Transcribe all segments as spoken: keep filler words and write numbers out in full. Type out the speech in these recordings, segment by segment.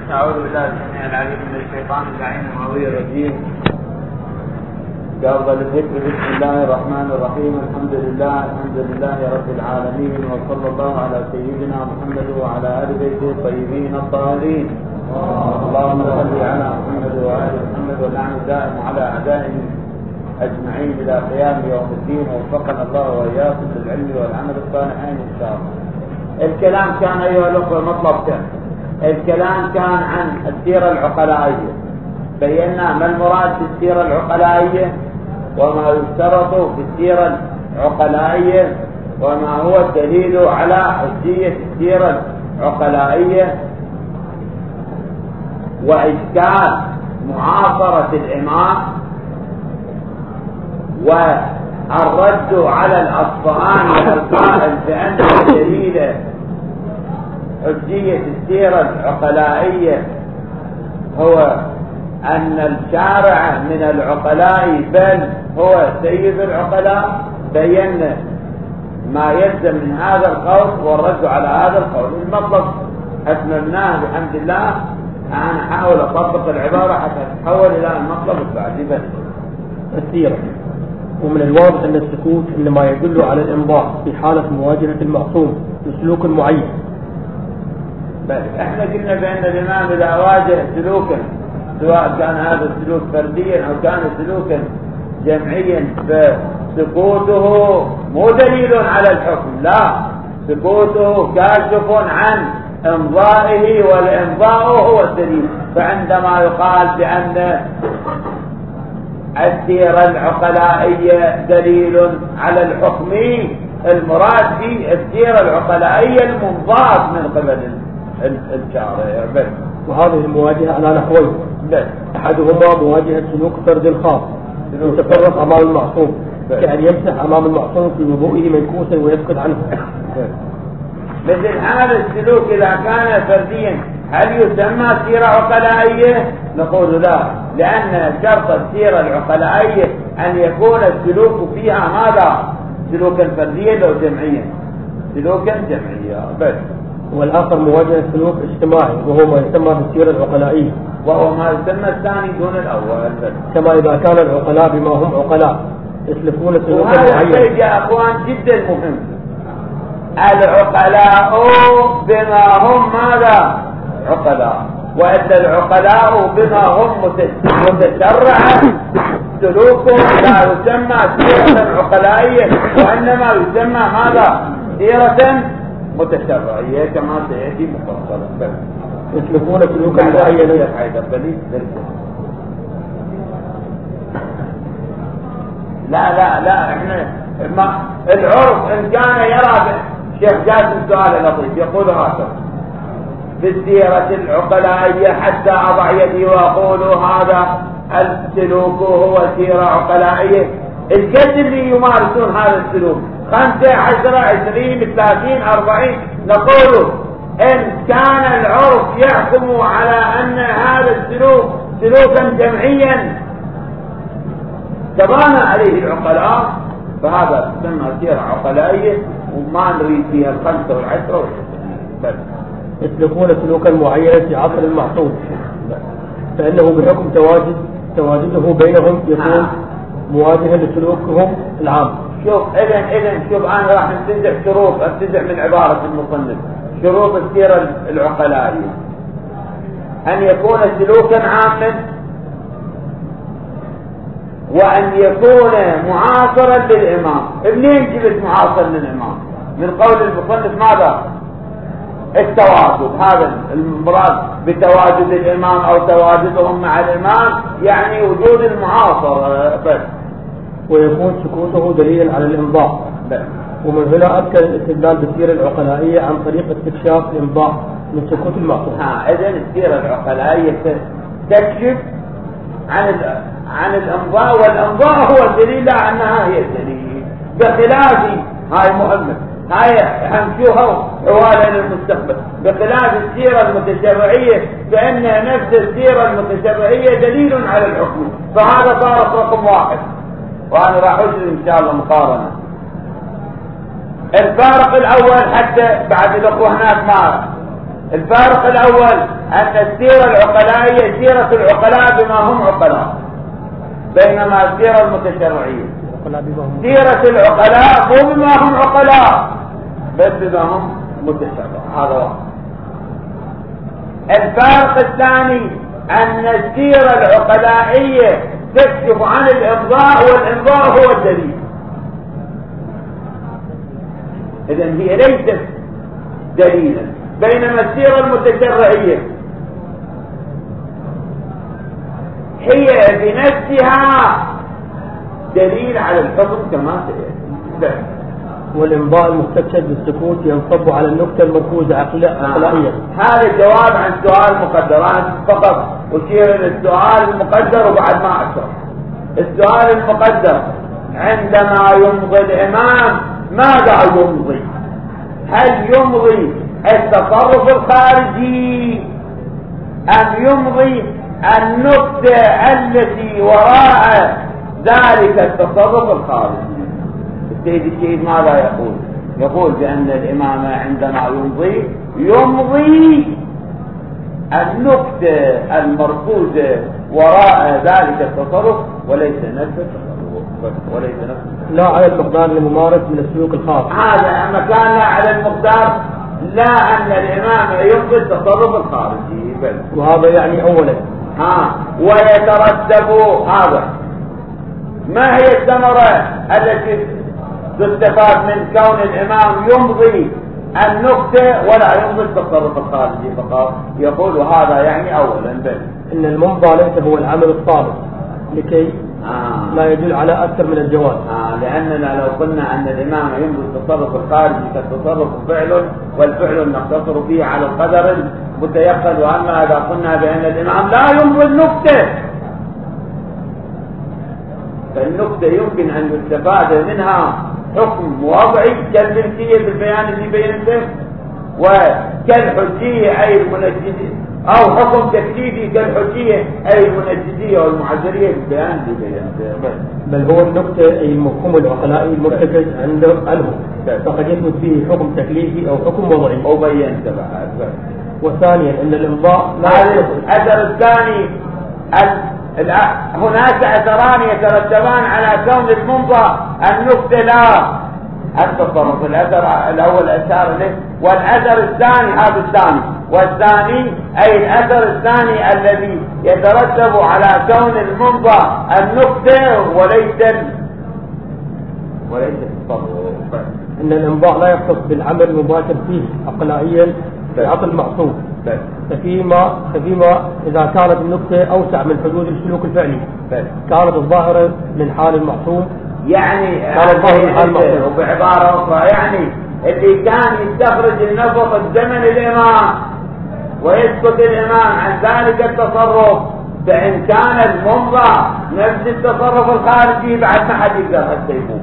أعوذ بالله السميع العليم من الشيطان اللعين الغوي الرجيم. قبل الذكر بسم الله الرحمن الرحيم. الحمد لله الحمد لله رب العالمين، وصلى الله على سيدنا محمد وعلى آل بيته الطيبين الطاهرين. اللهم صل على محمد وآل محمد ونعم دائم على أعدائهم أجمعين إلى قيام يوم الدين، ووفقنا الله وإياكم للعلم والعمل الصالحين إن شاء الله. الكلام كان أيها الأخوة مطلب كان الكلام كان عن السيرة العقلائية. بينا ما المراد بالسيرة العقلائية وما يشترط في السيرة العقلائية وما هو الدليل على حجية السيرة العقلائية، وإشكال معاصرة الإمام، والرد على الأصفهاني القائل بأن دليل حجية السيرة العقلائية هو أن الشارع من العقلاء بل هو سيد العقلاء. بينا ما يلزم من هذا القول والرد على هذا القول. المطلب أتممناه بحمد الله. أنا أحاول أطبق العبارة حتى تتحول إلى المطلب البعدي. بس السيرة، ومن الواضح أن السكوت إنما يدل على الإمضاء في حالة مواجهة المعصوم بسلوك معين. بل احنا قلنا بأن الإمام إذا واجه سلوكا، سواء كان هذا السلوك فرديا أو كان سلوكا جمعيا، فسكوته مو دليل على الحكم، لا، سكوته كاشف عن إمضائه، والإمضاء هو الدليل. فعندما يقال بأن السيرة العقلائية دليل على الحكم، المراد في السيرة العقلائية المنضاف من قبل الشارع. بس وهذه المواجهة على نحوين. بس أحدهما مواجهة سلوك فرد خاص يتصرف أمام المعصوم، كأن يمسح أمام المعصوم في وضوئه منكوسا ويسكت عنه. مثل هذا السلوك إذا كان فرديا هل يسمى سيرة عقلائية؟ نقول لا، لأن شرط السيرة العقلائية أن يكون السلوك فيها ماذا؟ سلوكا فرديا أو جمعيا؟ سلوكا جمعيا. بس والآخر مواجهة سلوك اجتماعي، وهو ما يسمى بالسيرة العقلائية، وهو ما يسمى الثاني دون الأول. كما إذا كان العقلاء بما هم عقلاء يسلكون سلوكا معين. وهذا يا أخوان جدا مهم. العقلاء بما هم ماذا؟ عقلاء. وإلا العقلاء بما هم متشرعة سلوكهم لا يسمى سيرة عقلائية، وإنما يسمى ماذا؟ سيرة متشرعية كما سيأتي مفصلا. يسلكون سلوكا معينا. لا لا لا احنا ما العرف ان كان يرى الشيخ جاسم سؤال لطيف يقول هكذا في السيرة العقلائية حتى أضع يدي وأقول هذا السلوك هو سيرة عقلائية. الكد اللي يمارسون هذا السلوك خمسة عشرة عشرين ثلاثين أربعين، نقول إن كان العرف يحكم على أن هذا السلوك سلوكا جمعيا تبانى عليه العقلاء، فهذا تسمى سيرة عقلائية وما نريد فيها الخمسة والعشرة والعشرين. يسلكون سلوكا معينا في عصر المعصوم، فإنه بحكم تواجد تواجده بينهم يكون مواجهة لسلوكهم العام. شوف إذن إذن شوف أنا راح نستنزع شروط، أستنزع من عبارة المصنف شروط السيرة العقلائية: أن يكون سلوكا عاما، وأن يكون معاصرا للإمام. منين جبت معاصر للإمام؟ من قول المصنف ماذا؟ التواجد. هذا المراد بتواجد الإمام أو تواجدهم مع الإمام، يعني وجود المعاصر بس. ويكون سكوته دليلا على الإمضاء. بس. ومن هنا أذكر الاستدلال بالسيرة العقلائية عن طريق استكشاف الإمضاء من سكوت المعصوم. ها إذن السيرة العقلائية تكشف عن عن الإمضاء، والإمضاء هو الدليل، لا أنها هي الدليل. بخلاف هاي مهمة، هاي همشوها حوالا للمستقبل. بخلاف السيرة المتشرعية فإن نفس السيرة المتشرعية دليل على الحكم، فهذا صار رقم واحد. وأنا راح أجري إن شاء الله مقارنة. الفارق الأول حتى بعد الأخوة هناك معه، الفارق الأول أن السيرة العقلائية سيرة العقلاء بما هم عقلاء، بينما السيرة المتشرعية سيرة العقلاء مو بما هم عقلاء بس بما هم متشرع. هذا واحد. الفارق الثاني أن السيرة العقلائية تكشف عن الإمضاء، والإمضاء هو الدليل. إذن هي ليست دليلا، بينما السيرة المتشرعية هي بنفسها دليل على الحكم كما سيأتي. والإمضاء المستكشف بالسكوت ينصب على النكتة المركوزة عقلائيا. آه. هذا جواب عن سؤال مقدرات فقط، أشير إلى السؤال المقدر وبعد ما أشرح. السؤال المقدر: عندما يمضي الإمام ماذا يمضي؟ هل يمضي التصرف الخارجي أم يمضي النكتة التي وراء ذلك التصرف الخارجي؟ السيد الشهيد ماذا يقول؟ يقول بأن الإمام عندما يمضي يمضي النكتة المركوزة وراء ذلك التصرف وليس نفس التصرف، وليس نفس لا على المقدار الممارس من السلوك الخاص. هذا مكان لا على المقدار، لا أن الإمام يمضي التصرف الخارجي بل. وهذا يعني أولا ها ويترتب هذا. ما هي الثمرة التي تستفاد من كون الإمام يمضي النكتة ولا يمضي التصرف الخارجي فقط؟ يقول هذا يعني أولا بل إن الممضى ليس هو العمل الصالح لكي آه. لا يدل على أكثر من الجواز. آه. لأننا لو قلنا أن الإمام يمضي التصرف الخارجي كالتصرف فعل، والفعل نقتصر فيه على القدر المتيقن، وأما إذا قلنا بأن الإمام لا يمضي النكتة فالنكتة يمكن أن يستفاد منها حكم وضعي كالملكية بالبيان اللي بينته، وكالحجية أي المنجدية، أو حكم تكليفي كالحجية أي المنجدية والمعذرية بالبيان اللي بينته. بل هو النكتة أي المفهوم العقلائي المرتكز عنه فقد يثبت فيه حكم تكليفي أو حكم وضعي أو بينته بعد. وثانيا أن الإمضاء الأثر الثاني هناك أثران يترتبان على كون الممضى النكتة لا التصرف. الأثر الأول أشار له، والأثر الثاني هذا الثاني، والثاني أي الأثر الثاني الذي يترتب على كون الممضى النكتة وليس وليس التصرف. أن الإمضاء لا يختص بالعمل المباشر فيه عقلائيا بعقل معصوم، ففيما ففيما إذا كانت النكتة أوسع من حدود السلوك الفعلي كانت الظاهرة من حال المعصوم. يعني كان الظاهر من حال المعصوم. وبعبارة أخرى يعني اللي كان يستخرج النفط الزمن الإمام ويسكت الإمام عن ذلك التصرف، فإن كان الممضى نفس التصرف الخارجي بعد ما حد يقدر حتى يفوق.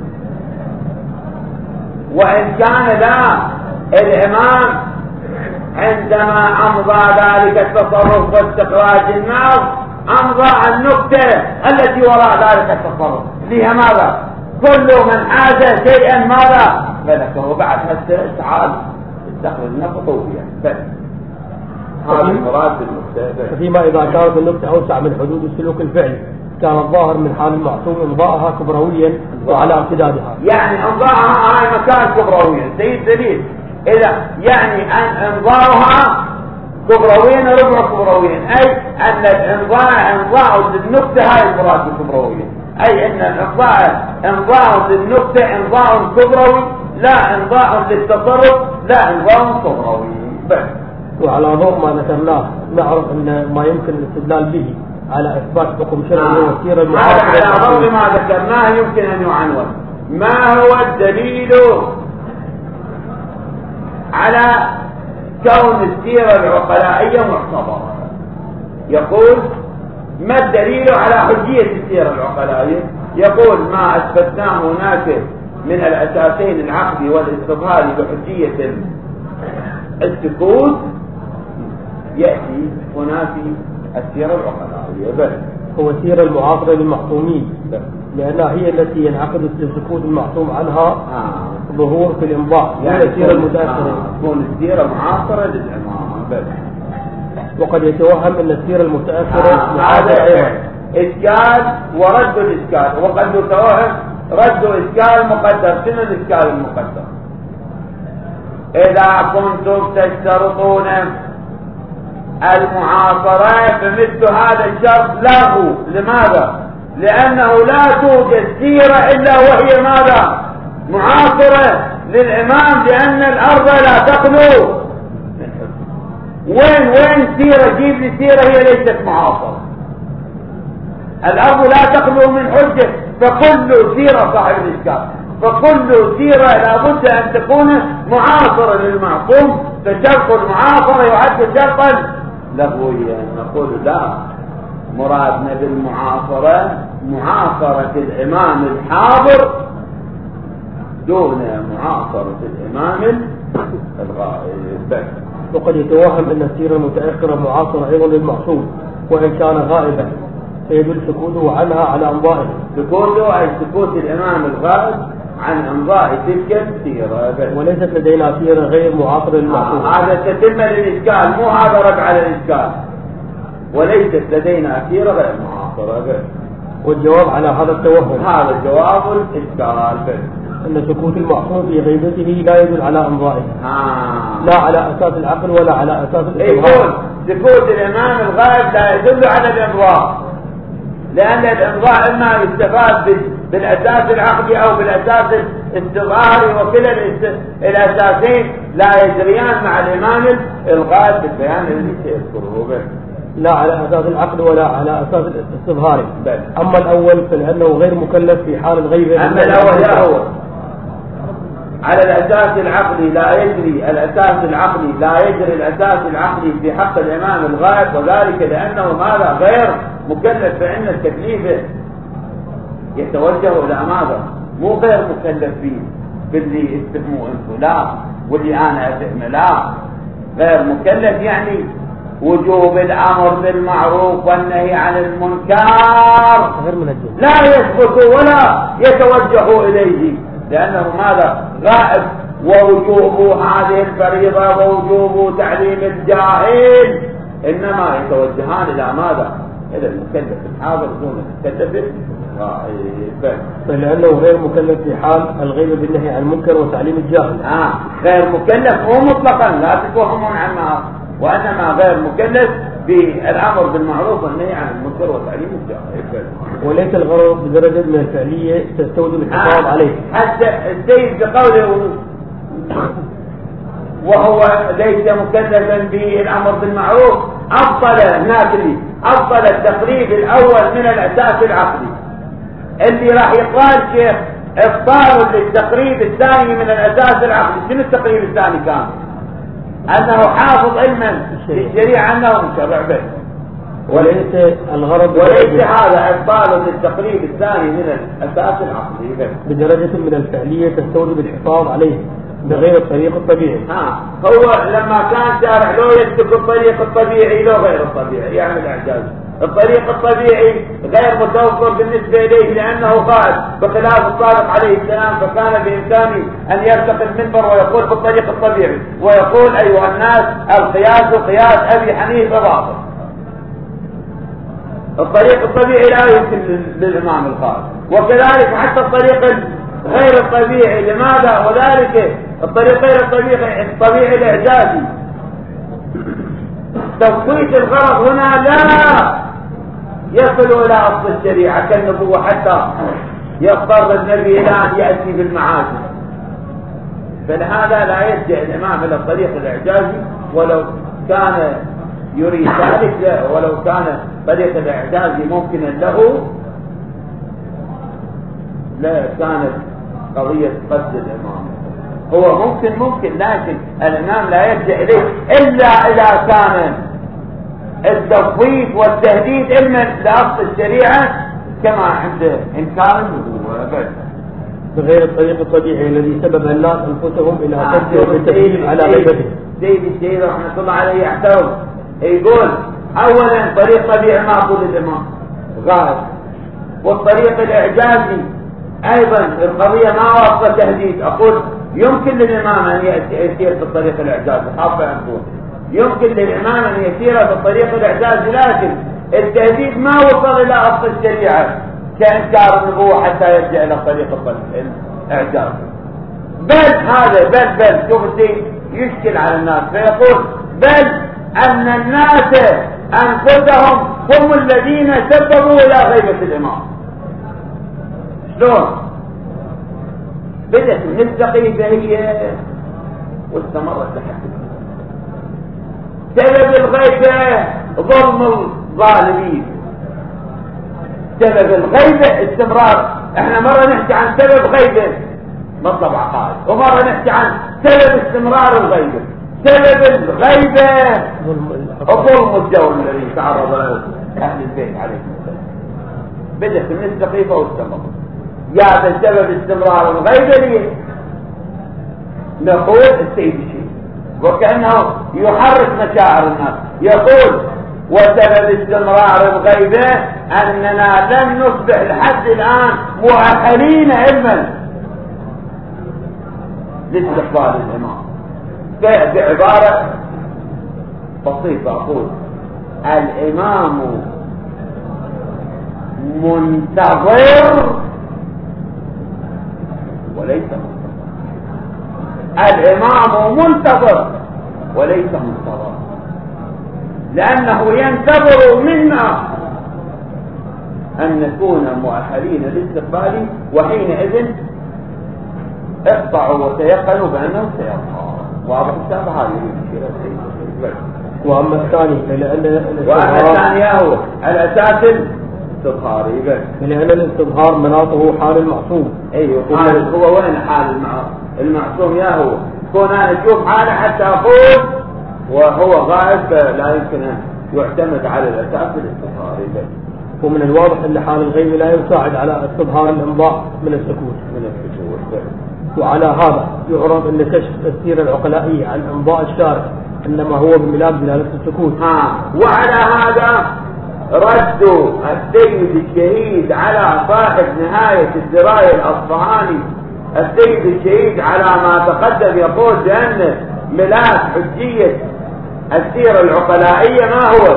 وإن كان لا الإمام عندما أمضى ذلك التصرف واستخراج النص أمضى النكتة التي وراء ذلك التصرف لها ماذا؟ كل من حاز شيئا ماذا؟ ملكه بعد هالسنة تعال استخرج نفطه فيها. هذا المراد بالنكتة. فيما إذا كانت النكتة أوسع من حدود السلوك الفعلي كان الظاهر من حال المعصوم إمضاءها كبرويا وعلى امتدادها. يعني إمضاءها هاي مكان كبرويا سيد دليل. إذا يعني أن إمضاءها كبرويا ربع كبرويا، أي أن الإمضاء إمضاء للنكتة هاي المراد بالكبرويا، أي أن الإمضاء إمضاء للنكتة إمضاء كبروي لا إمضاء للتصرف لا إمضاء كبروي بس. وعلى ضوء ما ذكرناه نعرف أن ما يمكن الاستدلال به على إثبات حكم شرعي آه. وسيرة المعاصرة. على ضوء ما ذكرناه يمكن أن يعنون ما هو الدليل على كون السيرة العقلائية معتبرة. يقول ما الدليل على حجية السيرة العقلائية؟ يقول ما أثبتناه هناك من الأساسين العقدي والاستظهاري بحجية السكوت يأتي هنا في السيرة العقلائية بل هو سيرة المعاصرة للمعصومين لأنها هي التي ينعقد السكوت المعصوم عنها آه. ظهور في الإمضاء يعني السيرة المتأثرة تكون آه. السيرة معاصرة للإمام بل وقد يتوهم أن السيرة المتأخرة آه معاصرة أيضا. إشكال ورد الإشكال، وقد يتوهم رد إشكال مقدر. شنو الإشكال المقدر؟ إذا كنتم تشترطون المعاصرة فمثل هذا الشرط لغو. لماذا؟ لأنه لا توجد سيرة إلا وهي ماذا؟ معاصرة للإمام، لأن الأرض لا تخلو. وين وين سيرة؟ جيب لي سيرة هي ليست معاصرة. الأرض لا تخلو من حجة، فكل سيرة صاحب الإشكال، فكل سيرة لابد أن تكون معاصرة للمعصوم، فشرط المعاصرة يعد شرطا لغويا. نقول لا، مرادنا بالمعاصرة معاصرة الإمام الحاضر دون معاصرة الإمام الغائب. وقد يتوهم أن السيرة المتأخرة معاصرة أيضا للمعصوم وإن كان غائبا، فيدل سكوته عنها على أمضائه. سكوته أي سكوت الإمام الغائب عن أمضاء تلك السيرة، وليست لدينا سيرة غير معاصرة للمعصوم. آه هذا تتم للإشكال، مو هذا رد على الإشكال. وليست لدينا سيرة غير معاصرة. والجواب على هذا التوهم، هذا جواب الإشكال، أن سكوت المعصوم في غيبته لا يدل على أمضائه، آه. لا على أساس العقل ولا على أساس يقول سكوت الإمام الغائب لا يدل على الإمضاء، لأن الإمضاء إما يستفاد بالأساس العقلي أو بالأساس الاستظهاري، وكلا الأساسين لا يجريان مع الإمام الغائب بالبيان الذي سيذكره به، لا على أساس العقل ولا على أساس الاستظهاري. أما الأول فلأنه غير مكلف في حال الغيبة. أما الأول يا هو على الأساس العقلي لا يجري الأساس العقلي لا يجري الأساس العقلي في حق الإمام الغائب، وذلك لأنه ماذا؟ غير مكلف، فإن التكليف يتوجه إلى ماذا؟ مو غير مكلف فيه باللي استفهموا أنتم، لا، واللي أنا أفهمه، لا، غير مكلف يعني وجوب الأمر بالمعروف والنهي عن المنكر لا يثبت ولا يتوجه إليه، لأنه ماذا؟ غائب. ووجوب هذه الفريضة ووجوب تعليم الجاهل إنما يتوجهان إلى ماذا؟ إلى المكلف الحاضر دون المكلف الغائب. فلأنه غير مكلف في حال الغيبة بالنهي عن المنكر وتعليم الجاهل. آه غير مكلف مو مطلقا، لا تتوهمون عنها، وإنما غير مكلف بالأمر بالمعروف والنهي عن المنكر وتعليم الجاهل. وليس الغرض بدرجة من الفعلية تستوجب الحفاظ آه. عليه. حتى السيد بقوله وهو ليس مكلفا بالأمر بالمعروف، أفضل هناك لي أفضل التقريب الأول من الأساس العقلي اللي راح يقال شيخ افضال للتقريب الثاني من الأساس العقلي. شنو التقريب الثاني كان؟ أنه حافظ علما للشريعة أنه مشرع به، وليس الغرض وليس هذا افضال للتقريب الثاني من الأساس العقلي بدرجة من الفعلية تستوجب الحفاظ عليه بغير الطريق الطبيعي. ها هو لما كان شارع لو يترك الطريق الطبيعي لو غير الطبيعي يعمل اعجاز. الطريق الطبيعي غير متوفر بالنسبة إليه لأنه قائد، بخلاف الصادق عليه السلام فكان بإمكانه أن يرتقي المنبر ويقول بالطريق الطبيعي، ويقول أيها الناس القياس قياس أبي حنيفة باطل. الطريق الطبيعي لا يمكن للإمام القائد، وكذلك حتى الطريق غير الطبيعي. لماذا؟ وذلك الطريق غير الطبيعي الطبيعي الإعجازي. تفويت الغرض هنا لا يصل إلى أصل الشريعة كالنبوة حتى يضطر النبي إلى أن يأتي بالمعاجم، فلهذا لا يلجأ الإمام إلى الطريق الإعجازي ولو كان يريد ذلك، ولو كان طريق الإعجازي ممكنا له لا كانت قضية قصد الإمام. هو ممكن ممكن لكن الإمام لا يلجأ إليه إلا إذا كان التفويض والتهديد علما لأصل الشريعة كما عند إنكار النبوة بغير الطريق الطبيعي الذي سبب الناس أنفسهم إلى قصد والتكليف على غيبته. سيد الشيخ رحمة الله عليه يحترم يقول أولا طريق طبيعي معقول الإمام غائب، والطريق الإعجازي أيضا القضية ما وصل تهديد. أقول يمكن للإمام أن يسير في الطريق الإعجازي حافظ أنفسه، يمكن للإمام أن يسير بالطريق الإعجاز، لكن التهديد ما وصل إلى أصل الشريعة كإنكار النبوة حتى يرجع إلى طريق الإعجاز. بل هذا بل بل شوف الشيء يشكل على الناس، فيقول بل أن الناس أنفسهم هم الذين سببوا إلى غيبة الإمام. شلون؟ بدأت من السقيفة هي واستمرت لحد سبب الغيبة ظلم الظالمين. سبب الغيبة استمرار. احنا مرة نحكي عن سبب غيبة مطلب عقائد، ومرة نحكي عن سبب استمرار الغيبة. سبب الغيبة ظلم الجو الذي تعرض له أهل البيت عليه السلام. بدأت من السقيفة واستمرت. يا سبب استمرار الغيبة ليه؟ نقول السيد الشيخ وكأنه يحرك مشاعر الناس، يقول وسبب استمرار الغيبة أننا لم نصبح لحد الآن مؤهلين علما لاستقبال الإمام. بعبارة بسيطة أقول الإمام منتظر وليس منتظر. الإمام منتظر وليس منتظر، لأنه ينتظر منا أن نكون مؤهلين لاستقباله، وحينئذ اقطعوا وتيقنوا بأنه سيظهر. واضح السابق هذه المشكلة. وأما الثاني فلأن وأما الثاني هو الأساس الاستظهاري، لأن الاستظهار مناطه حال المعصوم. أيوه حال هو وين حال المعصوم؟ يا هو كون أنا أشوف حاله حتى أقول وهو غائب لا يمكن أن يعتمد على الأساس الاستظهاري. ومن الواضح أن حال الغيب لا يساعد على استظهار الإنباء من السكوت. من السكوت. وعلى هذا يعرف أن كشف السيرة العقلائية عن أنباء الشارع إنما هو بملاك دلالة السكوت. ها وعلى هذا رد السيد الشهيد على صاحب نهاية الدراية الأصفهاني، السيد الشهيد على ما تقدم يقول بأن ملاك حجية السيرة العقلائية ما هو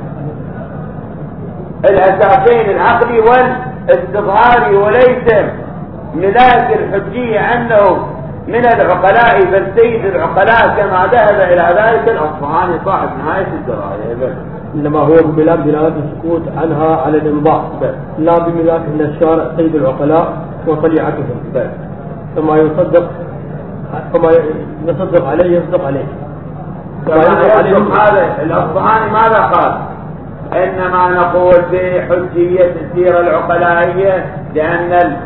الأساسين العقلي والاستظهاري، وليس ملاك الحجية أنه من العقلاء بل سيد العقلاء كما ذهب إلى ذلك الأصفهاني صاحب نهاية الدراية. إنما هو بملاك دلالة السكوت عنها على الإنباء، لا بملاك أن الشارع سيد العقلاء وطليعتهم. فما يصدق فما يصدق عليه يصدق عليه. هذا الأصفهاني ماذا قال؟ إنما نقول بحجية السيرة العقلائية لأن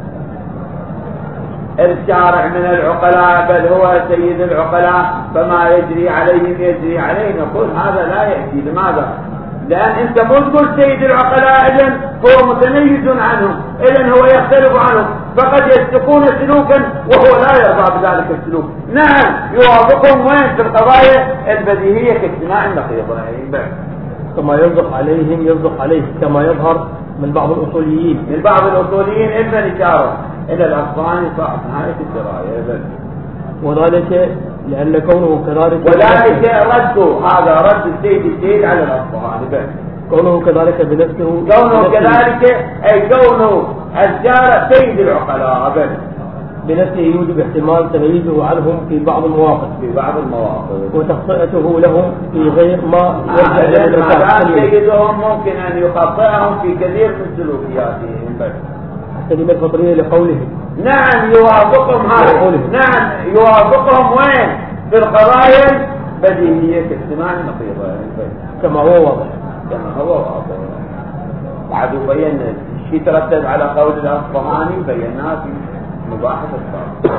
الشارع من العقلاء بل هو سيد العقلاء، فما يجري عليهم يجري عليه. نقول هذا لا يأتي. لماذا؟ لأن أنت مو تقول سيد العقلاء إذن هو متميز عنهم، إذن هو يختلف عنهم، فقد يسلكون سلوكا وهو لا يرضى بذلك السلوك. نعم يوافقهم وين؟ في القضايا البديهية كاجتماع النقيضين. كما يصدق عليهم يصدق عليه، كما يظهر من بعض الأصوليين من بعض الأصوليين إذن إشارة إلى الأصفهاني صاحب نهاية الدراية. وذلك لأن كونه كذلك وذلك رد هذا رد السيد الشهيد على الأصفهاني. كونه كذلك بنفسه كونه كذلك أي كونه الشارع سيد العقلاء بنفسه يوجب احتمال تمييزه عنهم في بعض المواقف في بعض المواقف وتخطئته لهم في غير ما يرجع إلى المكان. سيدهم ممكن أن يخطئهم في كثير من سلوكياتهم. بس الكلمة الفطرية لقوله نعم يوافقهم هذا. نعم يوافقهم وين؟ في القضايا البديهية كاجتماع النقيضة كما هو واضح. كما هو واضح. بعد بينا الشيء ترتب على قول الأصفهاني بيناه في مباحث الصالح.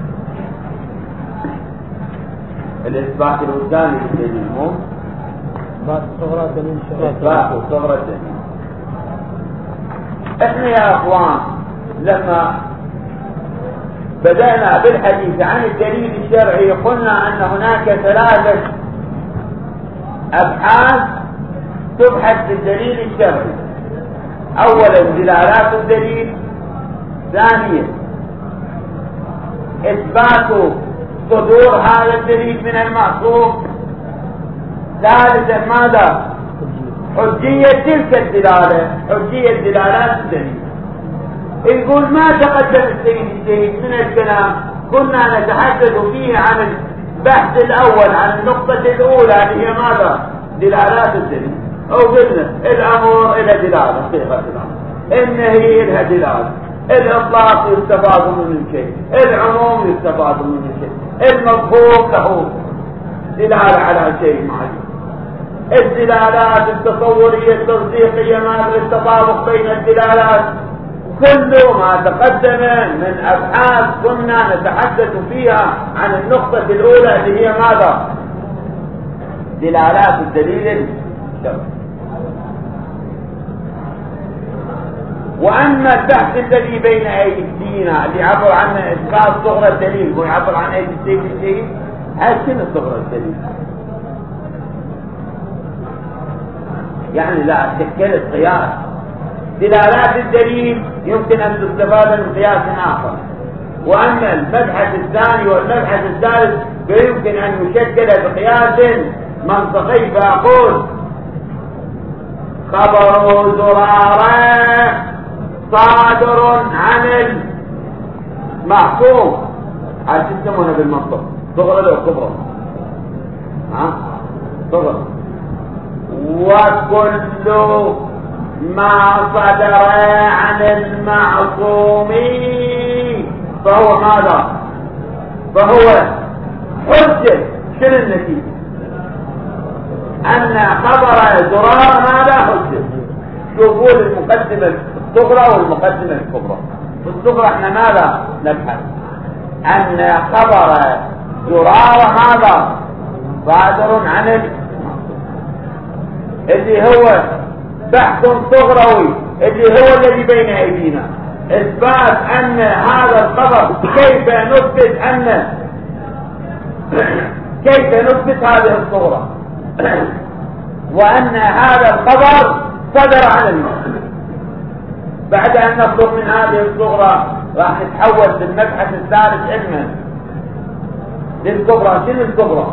الإثبات الوجداني للدليل مو إثبات صغرى دليل الشغلات. إثبات صغرى الدليل. احنا يا اخوان لما بدأنا بالحديث عن الدليل الشرعي قلنا ان هناك ثلاثة ابحاث تبحث في الدليل الشرعي. اولا دلالات الدليل، ثانيا اثبات صدور هذا الدليل من المعصوم، ثالثا ماذا؟ حجية تلك الدلالة، حجية دلالات الدليل. يقول ما تقدم السيد الشهيد من الكلام كنا نتحدث فيه عن البحث الأول، عن النقطة الأولى اللي هي ماذا؟ دلالات الدليل. أو قلنا الأمر إلى دلالة، صيغة الأمر، النهي إلها دلالة، الإطلاق يستفاد من شيء، العموم يستفاد من شيء، المفهوم له دلالة على شيء معين. الدلالات التصورية التصديقية ما في التطابق بين الدلالات، كل ما تقدم من أبحاث كنا نتحدث فيها عن النقطة الأولى اللي هي ماذا؟ دلالات الدليل الشرعي. وأما البحث الذي بين أيدينا اللي يعبر عنه إثبات صغرى الدليل ويعبر عن أيدي السيد الشيء، هل شنو صغرى الدليل؟ يعني لا تشكلت قياس. دلالات الدليل يمكن أن تستفاد من قياس آخر، وأما المبحث الثاني والمبحث الثالث فيمكن أن يشكل بقياس منطقي. فأقول خبر زرارة صادر عن المعصوم، هل تسمونه بالمنطق؟ صغرى لو كبرى؟ ها؟ صغرى. وكل ما صدر عن المعصوم فهو ماذا؟ فهو حجة. شنو النتيجة؟ أن خبر زرار ماذا؟ حجة. شوفوا المقدمة الصغرى والمقدمة الكبرى. في الصغرى احنا ماذا نبحث؟ أن خبر زرار ماذا؟ صادر عن المعصوم، اللي هو بحث صغروي اللي هو الذي بين أيدينا، إثبات أن هذا الخبر كيف نثبت أن كيف نثبت هذه الصغرى وأن هذا الخبر صدر عن المعصوم. بعد أن نخرج من هذه الصغرى راح نتحول في المبحث الثالث علما للكبرى. شنو الكبرى؟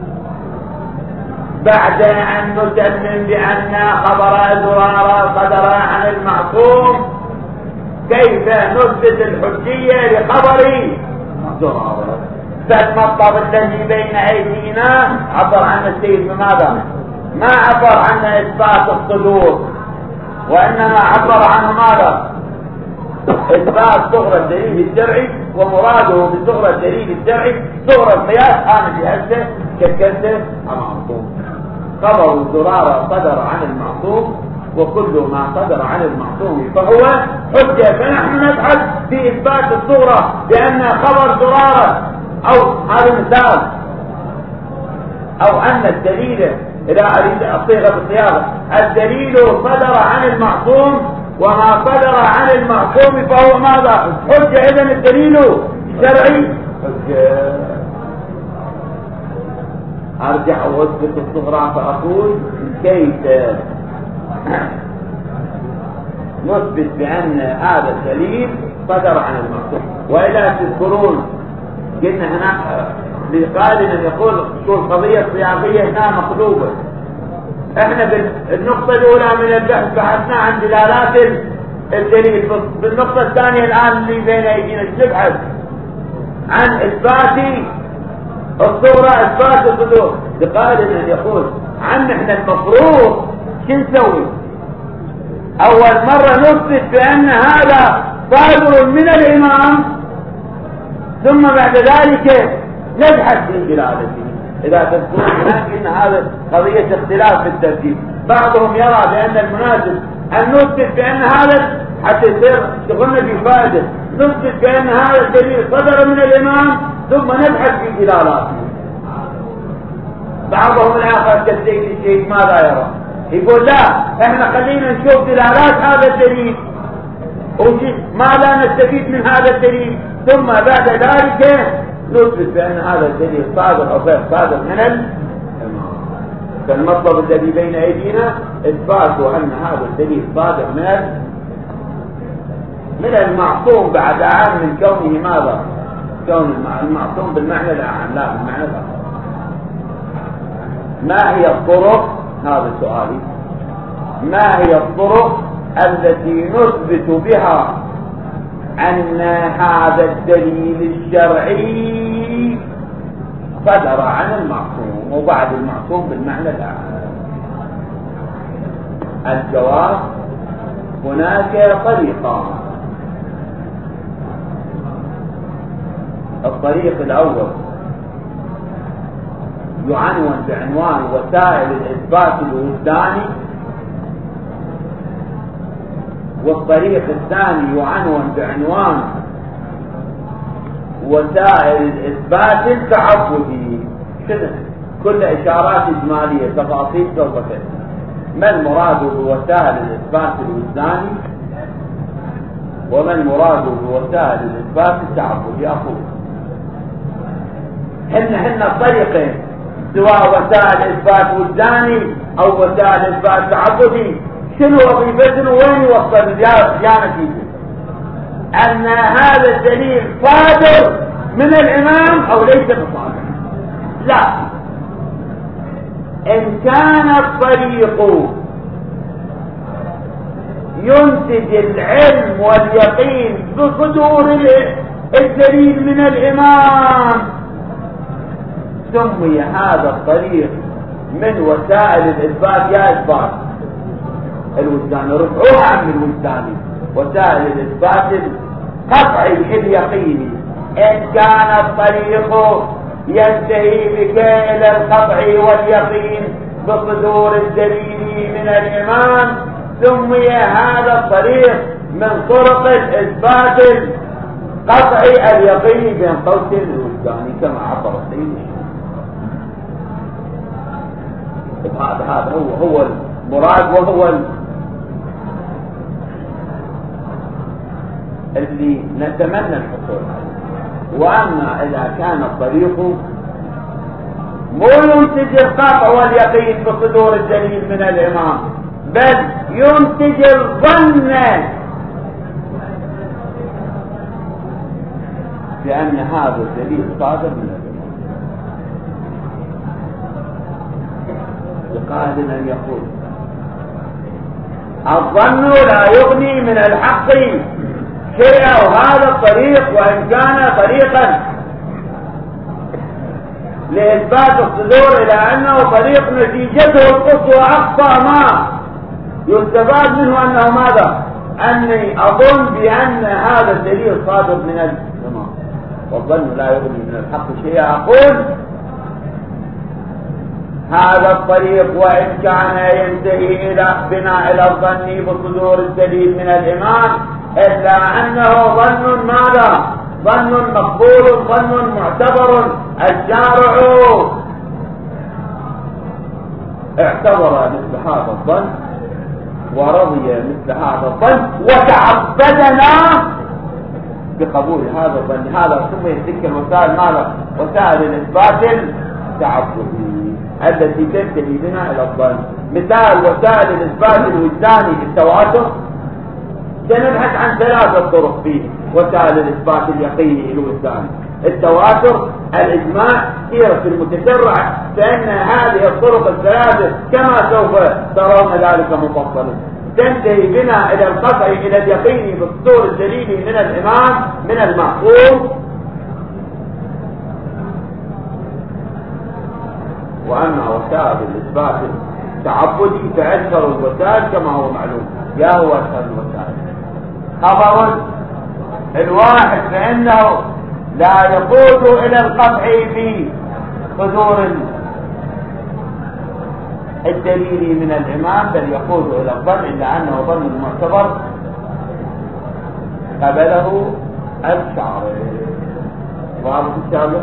بعد أن نسلم بأن خبر زرارة صدر عن المعصوم كيف نثبت الحجية لخبر زرارة؟ فالمطلب الذي بين أيدينا عبر عن السيد بماذا؟ ما عبر عن إثبات الصدور، وإنما عبر عنه ماذا؟ إثبات صغرى الدليل الشرعي، ومراده بصغرى الدليل الشرعي صغرى القياس. أنا جهزته شكلته المعصوم. خبر زرارة صدر عن المعصوم، وكل ما صدر عن المعصوم فهو حجة. فنحن نبحث في إثبات الصغرى بأن خبر زرارة، أو هذا مثال، أو أن الدليل إذا أريد أصيغ بالصياغة الدليل صدر عن المعصوم، وما صدر عن المعصوم فهو ماذا؟ حجة. إذن الدليل شرعي حجة. أرجع وأثبت الصغرى فأقول كيف نثبت بأن هذا الدليل صدر عن المعصوم. وإلا تذكرون قلنا هنا لقائلنا يقول شو القضية الصياغية هنا مقلوبة. احنا بالنقطة الأولى من البحث بحثنا عن دلالات الدليل، بالنقطة الثانية الآن اللي بين أيدينا نبحث عن إثبات الصغرى، إثبات الصدور. لقائلنا يقول عن احنا المفروض شو نسوي؟ أول مرة نثبت بأن هذا صادر من الإمام، ثم بعد ذلك نبحث في دلالته. إذا تذكرون هناك إن هذا قضية اختلاف في الترتيب، بعضهم يرى بأن المناسب أن نثبت بأن هذا حتى يصير شغلنا بفائدة، نثبت بأن هذا الدليل صدر من الإمام ثم نبحث في دلالاته. بعضهم الآخر كالسيد الشيخ ماذا يرى؟ يقول لا، احنا خلينا نشوف دلالات هذا الدليل وماذا نستفيد من هذا الدليل، ثم بعد ذلك نثبت بأن هذا الدليل صادر أو غير صادر من الإمام. فالمطلب الذي بين أيدينا إثبات أن هذا الدليل صادر من من المعصوم بعد عام من كونه ماذا؟ كون المعصوم بالمعنى الأعم لا بالمعنى الأعم. ما هي الطرق؟ هذا سؤالي. ما هي الطرق التي نثبت بها أن هذا الدليل الشرعي صدر عن المعصوم وبعد المعصوم بالمعنى الآخر؟ الجواب: هناك طريقان. الطريق الأول يعنون بعنوان وسائل الإثبات الوجداني، والطريق الثاني يعنون بعنوان وسائل الإثبات التعبدي. شنو؟ كل إشارات إجمالية، تفاصيل سوف تأتي. ما المراد بوسائل الإثبات الوجداني وما المراد بوسائل الإثبات التعبدي؟ أقول هن هن الطريقين، سواء وسائل إثبات وجداني أو وسائل إثبات تعبدي. شنو وظيفتنا وين يوصل يا نتيجة؟ أن هذا الدليل صادر من الإمام أو ليس بصادر؟ لا. إن كان الطريق ينتج العلم واليقين بصدور الدليل من الإمام سمي هذا الطريق من وسائل الإثبات يا إثبات الوجدان. رفعوها عن الوجداني، وسائل الإثبات القطعي اليقيني. إن كان الطريق ينتهي بك إلى القطع واليقين بصدور الدليل من الإمام سمي هذا الطريق من طرق الإثبات القطعي اليقيني بين قوسين الوجداني كما عبر السيد الشيخ. هذا هذا هو هو المراد وهو اللي نتمنى الحصول عليه. وأما إذا كان الطريق مو ينتج القطع واليقين بصدور الدليل من الإمام، بل ينتج الظن بأن هذا الدليل صادر من الإمام. وقائل أن يقول الظن لا يغني من الحق شيئا، وهذا الطريق وإن كان طريقا لإثبات الصدور إلى أنه طريق نتيجته القصوى أقصى ما يستفاد منه أنه ماذا؟ أني أظن بأن هذا الدليل صادر من الإمام، والظن لا يغني من الحق شيئا. أقول هذا الطريق وإن كان ينتهي إلى بناء إلى الظن بصدور الدليل من الإمام، إلا أنه ظن ماذا؟ ظن مقبول، ظن معتبر. الشارع اعتبر مثل هذا الظن ورضي مثل هذا الظن وتعبدنا بقبول هذا الظن. هذا سمي تلك الوسائل ماذا؟ وسائل الإثبات التعبدي التي تنتهي بنا إلى الظن. مثال وسائل الإثبات الوجداني التواتر، سنبحث عن ثلاثة طرق فيه وسائل الإثبات اليقيني الوجداني. التواتر، الإجماع، سيرة المتشرع، فإن هذه الطرق الثلاثة كما سوف ترون ذلك مفصلا تنتهي بنا إلى القطع إلى اليقين بصدور الدليل من الإمام من المعصوم. وأما وسائل الإثبات التعبدي فأكثر الوسائل كما هو معلوم. يا هو أكثر الوسائل خبر الواحد فإنه لا يقود إلى القطع في صدور الدليل من الإمام، بل يقود إلى الظن، إلا أنه ظن المعتبر قبله الشعر. واضح الشابه؟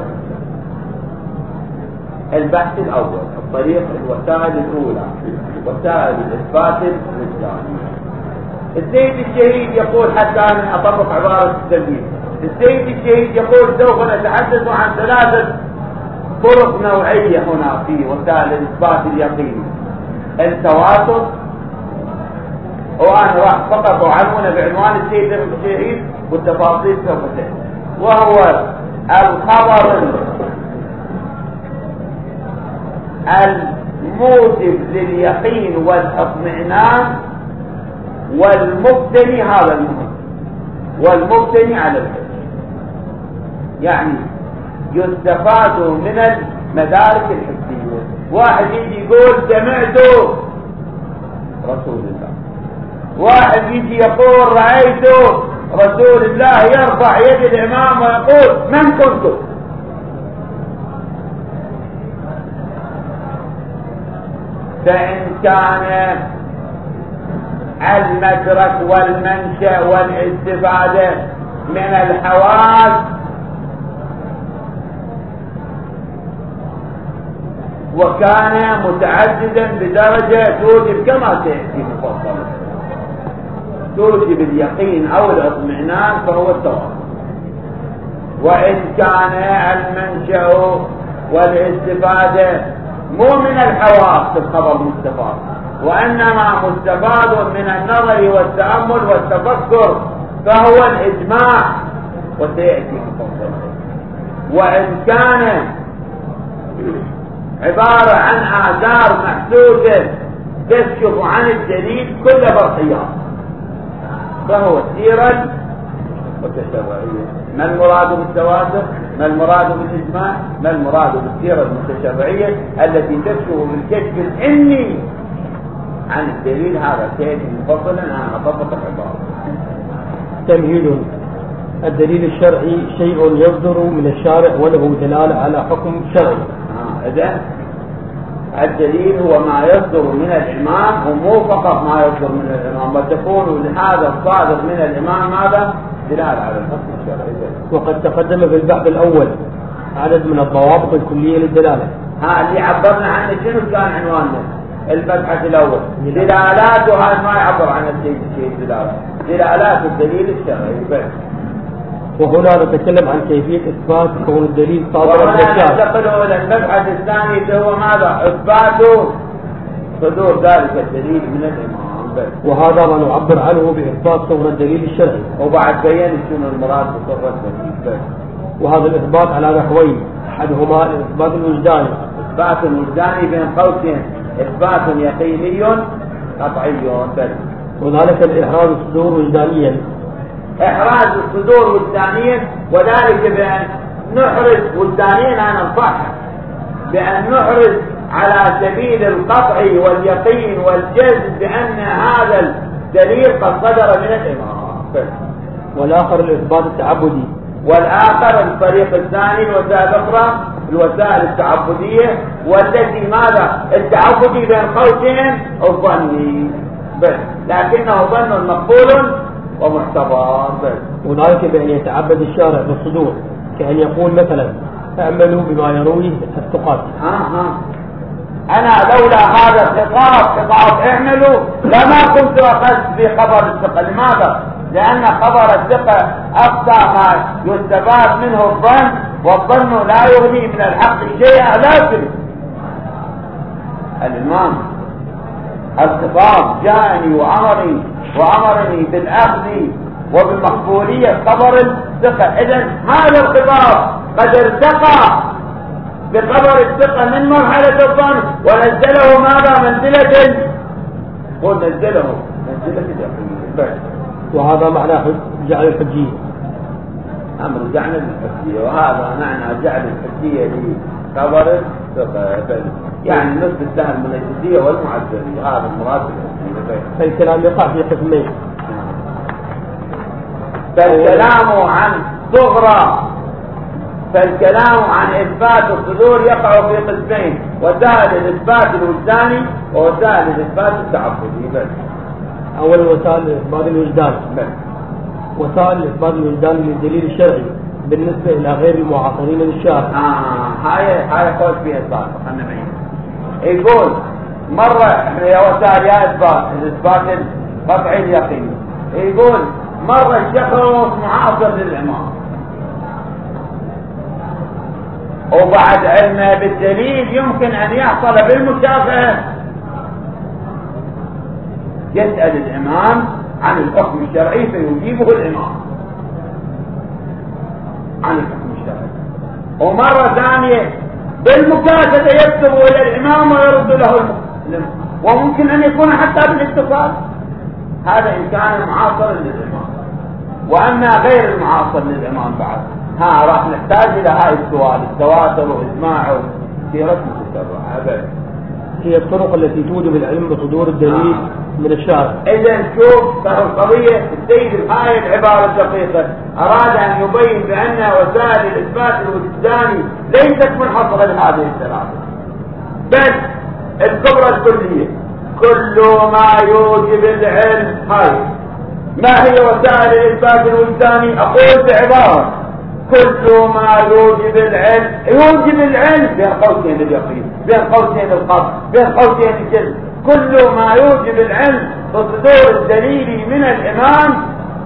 البحث الأول الطريق الوسائل الأولى وسائل الإثبات الوجداني. السيد الشهيد يقول حتى أن أطبق عبارة التلميذ. السيد الشهيد يقول سوف نتحدث عن ثلاثة طرق نوعية هنا في وسائل الإثبات اليقيني. التواتر، وأنا راح فقط أعنونه بعنوان السيد الشهيد والتفاصيل سوف تأتي، وهو الخبر موجب لليقين والاطمئنان، والمبتني هذا المهم، والمبتني على الحج. يعني يستفاد من المدارك الحسية. واحد يجي يقول سمعت رسول الله، واحد يجي يقول رأيت رسول الله يرفع يد الإمام ويقول من كنت؟ فإن كان المدرك والمنشأ والاستفادة من الحواس وكان متعددا بدرجة توجب كما سيأتي مفصلا توجب اليقين أو الاطمئنان فهو التوافق. وإن كان المنشأ والاستفادة مو من الحواس الخبر مستفاد، وإنما مستفاد من النظر والتأمل والتفكر فهو الإجماع وسيأتي مفصلا. وإن كان عبارة عن آثار محسوسة تكشف عن الدليل كل فرعيات فهو السيرة المتشرعية. ما المراد بالتواتر؟ ما المراد بالإجماع؟ ما المراد بالسيرة المتشرعية التي تكشف بالكشف العلمي عن الدليل؟ هذا سيأتي مفصلا عن أطبق العبارة. تمهيد: الدليل الشرعي شيء يصدر من الشارع وله دلالة على حكم شرعي. إذن الدليل هو ما يصدر من الإمام، ومو فقط ما يصدر من الإمام، بل تكون لهذا الصادر من الإمام ماذا؟ دلالة على الحكم الشرعي. وقد تقدم في البحث الأول عدد من الضوابط الكلية للدلالة. ها اللي عبرنا عنه شنو كان عنواننا؟ المبحث الأول دلالات، وهذا ما يعبر عن الشيء الشيء دلالة دلالات الدليل الشرعي بس. وهنا نتكلم عن كيفية إثبات كون الدليل صادرا من الشارع. وهنا ننتقل إلى المبحث الثاني اللي هو ماذا؟ إثبات صدور ذلك الدليل من الإمام بس. وهذا ما نعبر عنه بإثبات صور الدليل الشرعي. وبعد بيان شنو المراد بصور الدليل بس. وهذا الإثبات على نحوين: أحدهما الإثبات الوجداني. إثبات الوجداني بين قوسين إثبات يقيني قطعي بس. وذلك الإحراز الصدور وجدانيا. إحراز الصدور وجدانيا، وذلك بأن نحرز وجدانيا عن الصح، بأن نحرز على سبيل القطع واليقين والجزم بأن هذا الدليل قد صدر من الإمام. والآخر الإثبات التعبدي. والآخر الطريق الثاني الوسائل الأخرى الوسائل التعبدية، والتي ماذا؟ التعبدي بين قوسين الظني بس، لكنه ظن مقبول ومعتبر بس. وذلك بأن يتعبد الشارع بالصدور، كأن يقول مثلا اعملوا بما يرويه الثقات. آه آه. أنا لولا هذا الخطاب خطاب اعملوا لما كنت أخذت بخبر الثقة. لماذا؟ لأن خبر الثقة أقصى ما يستفاد منه الظن، والظن لا يغني من الحق شيئا. لكن الإمام الخطاب جاءني وأمرني وأمرني بالأخذ وبمقبولية خبر الثقة. إذن هذا الخطاب قد ارتقى بخبر الثقة من مرحلة الظن ونزله ماذا؟ منزلة ونزله منزلة اليقين. وهذا معنى جعل الحجية. أمر جعل الحجية، وهذا معنى جعل الحجية لخبر الثقة، يعني نصف السهم من الحجية والمعزلية. هذا المراد بالحجية. فالكلام يقع في قسمين: فالكلام عن صغرى فالكلام عن إثبات الصدور يقع في قسمين: وسائل الإثبات الوجداني ووسائل الإثبات التعبدي بس. أول وسائل الإثبات الوجداني بس. وسائل الإثبات الوجداني للدليل الشرعي بالنسبة إلى غير المعاصرين للشارع. آه هاي هاي خوش فيها إثبات. خلنا معين. يقول مرة إحنا يا وسائل يا إثبات الإثبات القطعي اليقيني. يقول مرة الشخص معاصر للإمام وبعد علمه بالدليل يمكن أن يحصل بالمشافهة، يسأل الإمام عن الحكم الشرعي فيجيبه الإمام عن الحكم الشرعي. ومرة ثانية بالمكاتبة يكتب إلى الإمام ويرد له المسلم، وممكن أن يكون حتى بالاتصال. هذا إن كان معاصرا للإمام. وأما غير المعاصر للإمام بعد، ها راح نحتاج إلى هاي السؤال، التواتر وإجماعه سيرة متشرعة أبدا. هي الطرق التي توجب العلم بصدور الدليل آه. من الشارع. إذا شوف صار القضية السيد هاي العبارة الدقيقة أراد أن يبين بأن وسائل الإثبات الوجداني ليست منحصرة لهذه الثلاثة، بل الكبرى الكلية كل ما يوجب العلم. هاي ما هي وسائل الإثبات الوجداني؟ أقول بعبارة كل ما يوجب العلم، يوجب العلم بين قوسين اليقين، بين قوسين القطع، بين قوسين الجزم، كل ما يوجب العلم بصدور الدليل من الإمام،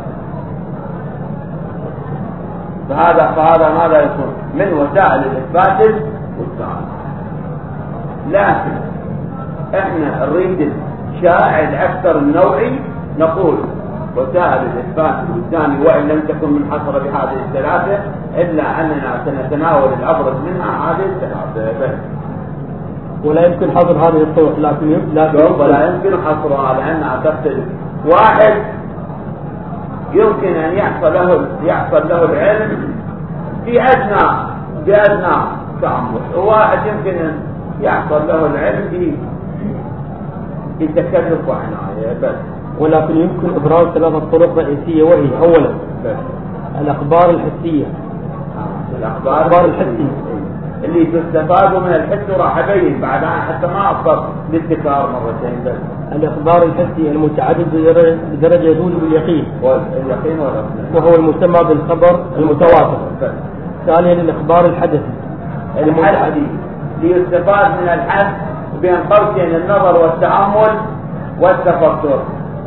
فهذا فهذا ماذا يكون من وسائل الإثبات الوجداني. لكن احنا نريد الشائع الأكثر النوعي، نقول وسائل الإثبات الوجداني وإن لم تكن منحصرة بهذه الثلاثة، إلا أننا سنتناول الأبرز منها هذه الثلاثة. ولا يمكن حصر هذه الطرق، لكن لكن ولا يمكن حصرها لأنها تختلف. واحد يمكن أن يحصل له يحصل له العلم في أدنى بأدنى تأمل، وواحد يمكن أن يحصل له العلم في في تكلف وعناية بس. ولكن يمكن إبراز ثلاثة طرق رئيسية، وهي أولا الأخبار الحسية. الأخبار الحسية اللي تستفاد من الحس راح أبين بعد حتى ما أصدر للتكرار مرتين بس. الأخبار الحسية المتعدد بدرجة توجب اليقين واليقين وهو المسمى بالخبر المتواتر. ثانيا الأخبار الحدثي الحدثي ليستفاد من الحس بين قوسين النظر والتأمل والتفكر.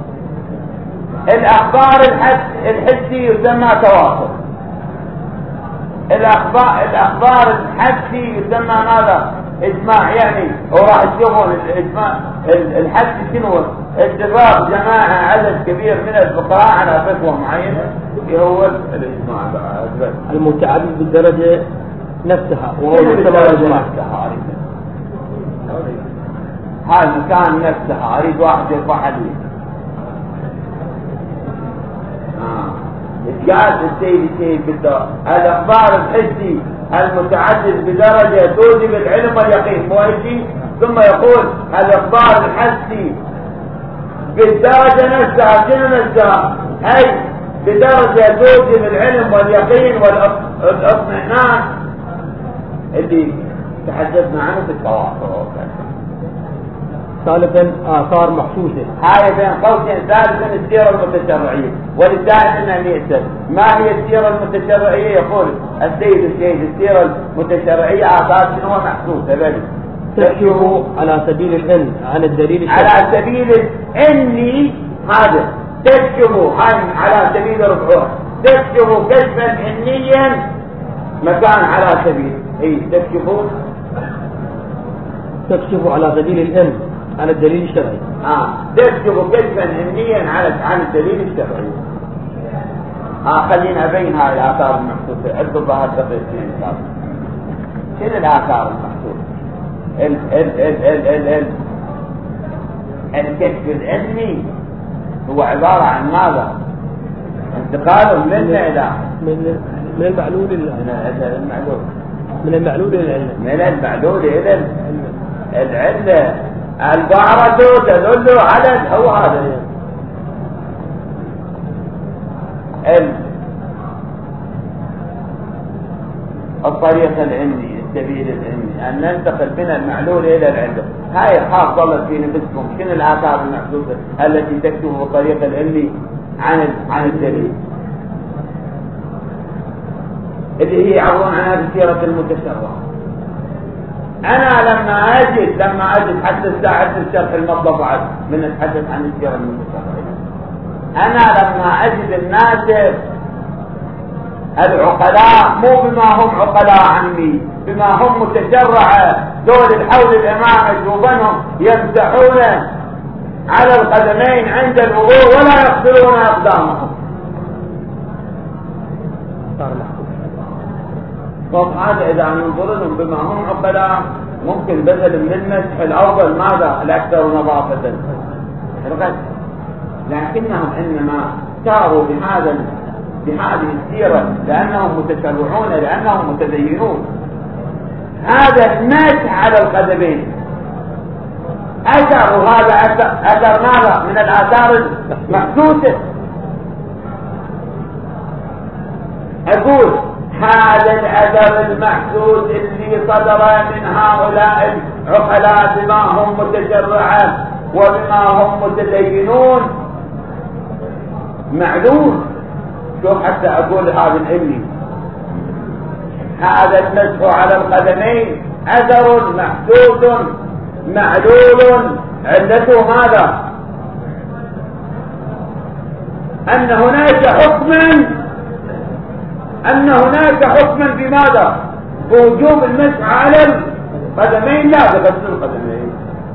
الأخبار الحسي يسمى تواتر. الأخبار الأخبار الحسي يسمى ماذا؟ إجماع. يعني وراح تشوفون الإجماع الحسي شنو؟ اتفاق جماعة عدد كبير من الفقهاء على فتوى معينة هو الإجماع. المتعدد بالدرجة نفسها وهو الإجماع. هاي مكان نفسها أريد واحد يرفع لي. قال السيد السيد بالدار الأخبار الحسي المتعدد بدرجة توجب العلم واليقين مؤيدي، ثم يقول الأخبار الحسي بالدرجة نفسها شنو نفسها؟ أي بدرجة توجب العلم واليقين والاطمئنان اللي تحدثنا عنه في التواصل. ثالثا آثار محسوسة. هاي بين قوسين ثالثا السيرة المتشرعية، ولذلك أننا نسأل ما هي السيرة المتشرعية؟ يقول السيد السيد السيرة المتشرعية آثار شنو محسوسة بل تكشف على سبيل العلم عن الدليل الشرعي. على سبيل العلم، هذا تكشف على سبيل الرفع، تكشف كشفا علميا مكان على سبيل اي تكشف تكشف على سبيل العلم عن الدليل الشرعي. اه تكشف كشفا علميا على عن الدليل الشرعي. اه خلينا ابين هاي الاثار المحسوسه. عد الظاهر دقيقتين شنو الاثار المحسوسه؟ ال ال ال ال ال ال الكشف العلمي هو عباره عن ماذا؟ انتقاله من الى من من المعلول الى المعلول من المعلول الى العلة من المعلول الى العلة. البعرة تدل على هو هذا الطريق العلمي، السبيل العلمي، أن ننتقل من المعلول إلى العلة. هاي خاص ظلت في نفسكم. شنو الآثار المحسوسة التي تكتب بالطريق العلمي عن عن الدليل اللي هي يعبرون عنها بسيرة المتشرع؟ أنا لما أجد لما أجد حتى الساعة الشرح المطلب عد من نتحدث عن السيرة المتشرعية. أنا لما أجد الناس العقلاء مو بما هم عقلاء عني، بما هم متشرعة دول الحول الأمام جوبنهم يمسحون على القدمين عند الوضوء ولا يغسلون أقدامهم. هذا إذا ننظر لهم بما هم عقلاء ممكن بدل من المسح الأول ماذا الأكثر نظافة الغسل، لكنهم إنما ساروا بهذا بهذه السيرة لأنهم متشرعون لأنهم متدينون. هذا المسح على القدمين أثر، وهذا أثر ماذا من الآثار المحسوسة. أقول هذا الأثر المحسوس اللي صدر من هؤلاء العقلاء بما هم متشرعون وبما هم متدينون معلوم. شوف حتى أقول هذا العلمي هذا المسح على القدمين أثر محسوس معلول، علته ماذا؟ أن هناك حكما أن هناك حكما بماذا؟ بوجوب المسح على القدمين لا بغسل القدمين.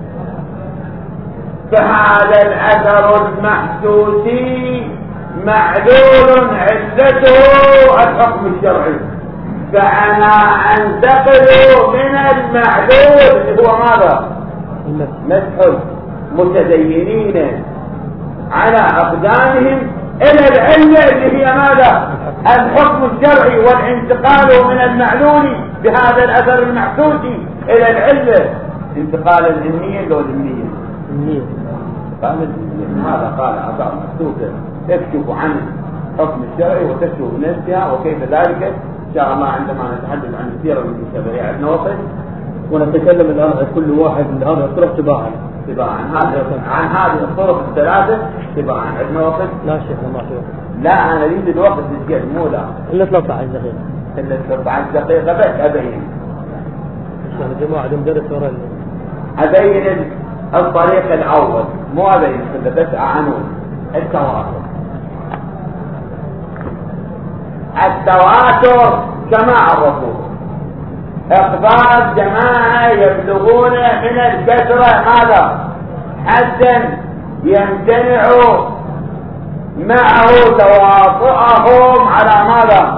فهذا الأثر المحسوسي معلول علته الحكم الشرعي، فأنا أنتقل من المعلول اللي هو ماذا؟ مسح المتدينين على أقدامهم إلى العلة اللي هي ماذا؟ الحكم الشرعي، والانتقال من المعلول بهذا الأثر المحسوسي إلى العلة انتقال العلمية لو العلمية قال هذا قال أثار محسوسة تكشف عن الحكم الشرعي وتكشف نفسها وكيف ذلك إن شاء الله عندما نتحدث عن السيرة المتشابهة عندنا وقت، ونتكلم الآن عن كل واحد من هذه الطرق تباعا تباعا عن هذه الطرق الثلاثة تباعا. عندنا وقت؟ لا شيخنا ما في وقت. لا أنا أريد الوقت للشيء مو لا إلا ثلاثة عشر دقيقة إلا ثلاثة عشر دقيقة بس أبين يا جماعة المدرس ورا أبين الطريق الأول، مو أبين بس أعنون التواتر. التواتر كما عرفوه إخبار جماعة يبلغون من الكثرة ماذا؟ حتى يمتنع معه تواطؤهم على ماذا؟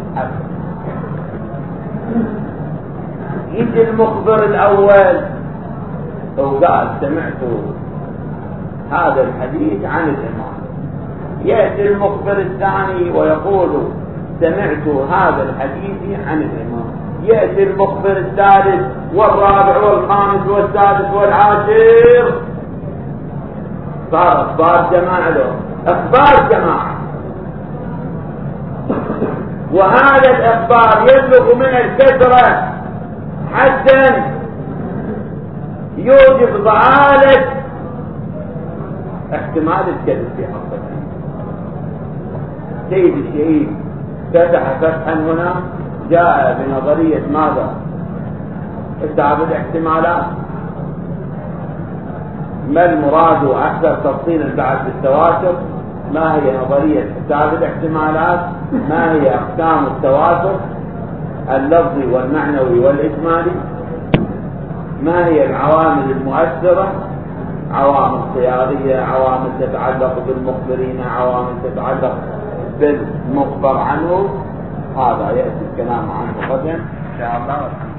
يجي المخبر الأول وقال سمعت هذا الحديث عن الإمام، يأتي المخبر الثاني ويقول سمعت هذا الحديث عن الإمام، يأتي المخبر الثالث والرابع والخامس والسادس والعاشر، صار أخبار جماعة له أخبار جماعة. وهذا الأخبار يبلغ من الكثرة حتى يوجب ضعالة احتمال الكذب في حقه. سيد الشهيد فتح فتحا هنا جاء بنظرية ماذا؟ استعب الاحتمالات. ما المراد أكثر تفصيلا بعد بالتواتر؟ ما هي نظرية استعب الاحتمالات؟ ما هي أقسام التواتر اللفظي والمعنوي والإجمالي؟ ما هي العوامل المؤثرة؟ عوامل قيادية، عوامل تتعلق بالمخبرين، عوامل تتعلق بالمخبر عنه. هذا يأتي الكلام عنه غدا إن شاء الله.